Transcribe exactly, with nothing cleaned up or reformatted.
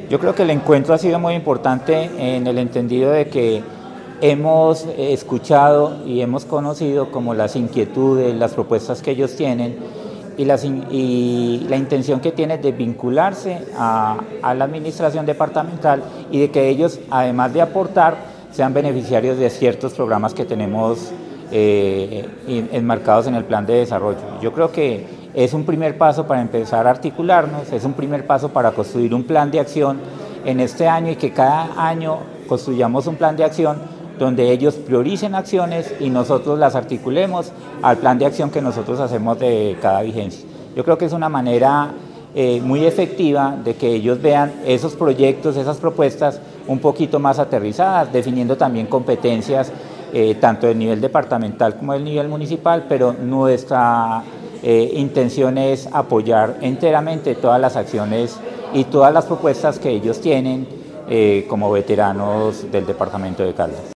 Yo creo que el encuentro ha sido muy importante en el entendido de que hemos escuchado y hemos conocido como las inquietudes, las propuestas que ellos tienen y, las, y la intención que tienen de vincularse a, a la administración departamental y de que ellos, además de aportar, sean beneficiarios de ciertos programas que tenemos eh, enmarcados en el plan de desarrollo. Yo creo que es un primer paso para empezar a articularnos, es un primer paso para construir un plan de acción en este año y que cada año construyamos un plan de acción donde ellos prioricen acciones y nosotros las articulemos al plan de acción que nosotros hacemos de cada vigencia. Yo creo que es una manera eh, muy efectiva de que ellos vean esos proyectos, esas propuestas un poquito más aterrizadas, definiendo también competencias eh, tanto del nivel departamental como del nivel municipal, pero nuestra eh, intención es apoyar enteramente todas las acciones y todas las propuestas que ellos tienen eh, como veteranos del departamento de Caldas.